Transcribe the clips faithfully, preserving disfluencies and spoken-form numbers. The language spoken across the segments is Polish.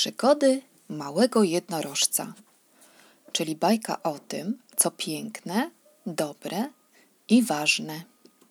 Przygody małego jednorożca, czyli bajka o tym, co piękne, dobre i ważne.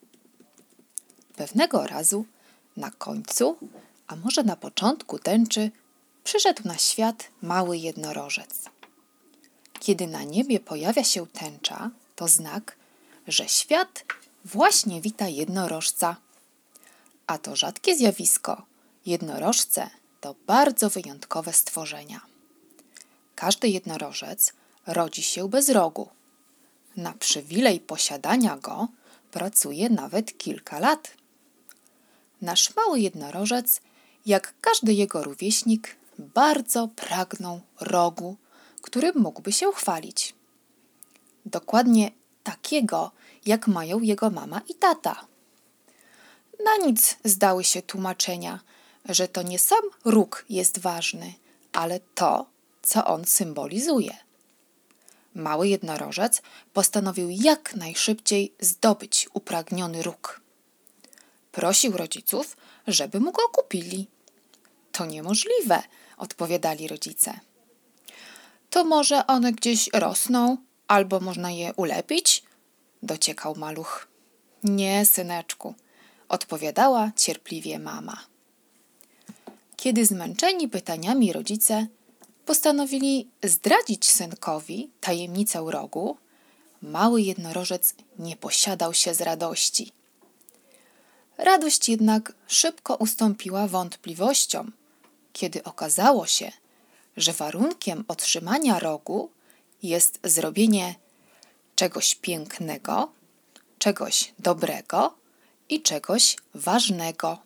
Pewnego razu na końcu, a może na początku tęczy, przyszedł na świat mały jednorożec. Kiedy na niebie pojawia się tęcza, to znak, że świat właśnie wita jednorożca. A to rzadkie zjawisko. Jednorożce to bardzo wyjątkowe stworzenia. Każdy jednorożec rodzi się bez rogu. Na przywilej posiadania go pracuje nawet kilka lat. Nasz mały jednorożec, jak każdy jego rówieśnik, bardzo pragnął rogu, którym mógłby się chwalić. Dokładnie takiego, jak mają jego mama i tata. Na nic zdały się tłumaczenia, że to nie sam róg jest ważny, ale to, co on symbolizuje. Mały jednorożec postanowił jak najszybciej zdobyć upragniony róg. Prosił rodziców, żeby mu go kupili. To niemożliwe, odpowiadali rodzice. To może one gdzieś rosną, albo można je ulepić? Dociekał maluch. Nie, syneczku, odpowiadała cierpliwie mama. Kiedy zmęczeni pytaniami rodzice postanowili zdradzić synkowi tajemnicę rogu, mały jednorożec nie posiadał się z radości. Radość jednak szybko ustąpiła wątpliwościom, kiedy okazało się, że warunkiem otrzymania rogu jest zrobienie czegoś pięknego, czegoś dobrego i czegoś ważnego.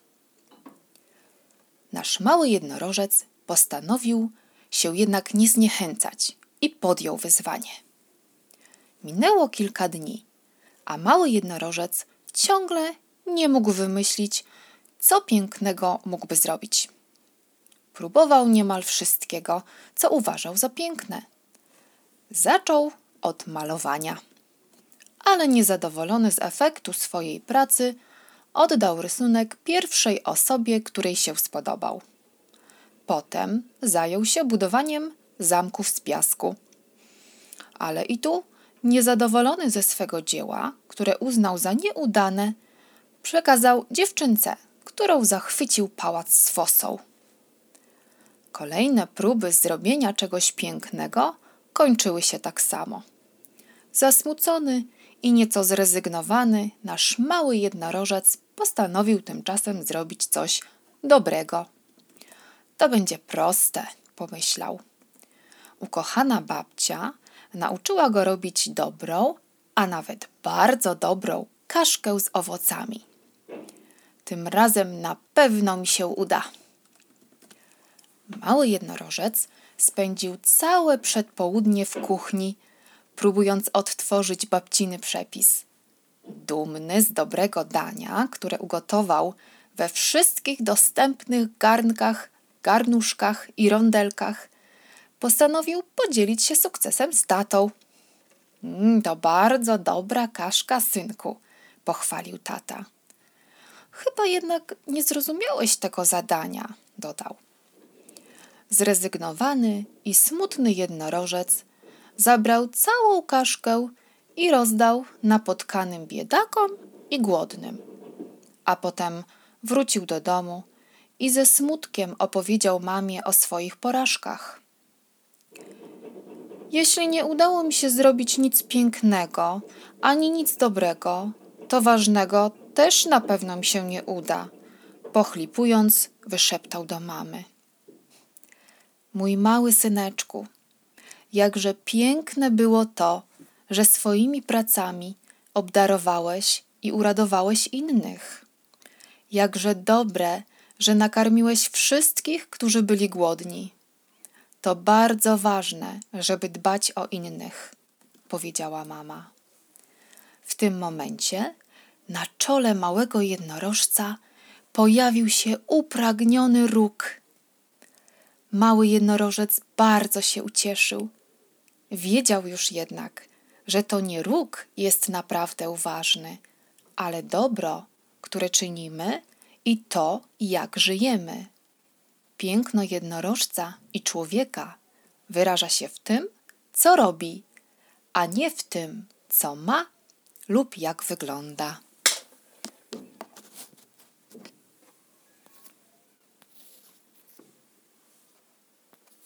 Nasz mały jednorożec postanowił się jednak nie zniechęcać i podjął wyzwanie. Minęło kilka dni, a mały jednorożec ciągle nie mógł wymyślić, co pięknego mógłby zrobić. Próbował niemal wszystkiego, co uważał za piękne. Zaczął od malowania, ale niezadowolony z efektu swojej pracy, oddał rysunek pierwszej osobie, której się spodobał. Potem zajął się budowaniem zamków z piasku. Ale i tu, niezadowolony ze swego dzieła, które uznał za nieudane, przekazał dziewczynce, którą zachwycił pałac z fosą. Kolejne próby zrobienia czegoś pięknego kończyły się tak samo. Zasmucony i nieco zrezygnowany, nasz mały jednorożec postanowił tymczasem zrobić coś dobrego. To będzie proste, pomyślał. Ukochana babcia nauczyła go robić dobrą, a nawet bardzo dobrą kaszkę z owocami. Tym razem na pewno mi się uda. Mały jednorożec spędził całe przedpołudnie w kuchni, próbując odtworzyć babciny przepis. Dumny z dobrego dania, które ugotował we wszystkich dostępnych garnkach, garnuszkach i rondelkach, postanowił podzielić się sukcesem z tatą. Mm, to bardzo dobra kaszka, synku, pochwalił tata. Chyba jednak nie zrozumiałeś tego zadania, dodał. Zrezygnowany i smutny jednorożec zabrał całą kaszkę i rozdał napotkanym biedakom i głodnym. A potem wrócił do domu i ze smutkiem opowiedział mamie o swoich porażkach. Jeśli nie udało mi się zrobić nic pięknego, ani nic dobrego, to ważnego też na pewno mi się nie uda, pochlipując, wyszeptał do mamy. Mój mały syneczku, jakże piękne było to, że swoimi pracami obdarowałeś i uradowałeś innych. Jakże dobre, że nakarmiłeś wszystkich, którzy byli głodni. To bardzo ważne, żeby dbać o innych, powiedziała mama. W tym momencie na czole małego jednorożca pojawił się upragniony róg. Mały jednorożec bardzo się ucieszył. Wiedział już jednak, że to nie róg jest naprawdę ważny, ale dobro, które czynimy i to, jak żyjemy. Piękno jednorożca i człowieka wyraża się w tym, co robi, a nie w tym, co ma lub jak wygląda.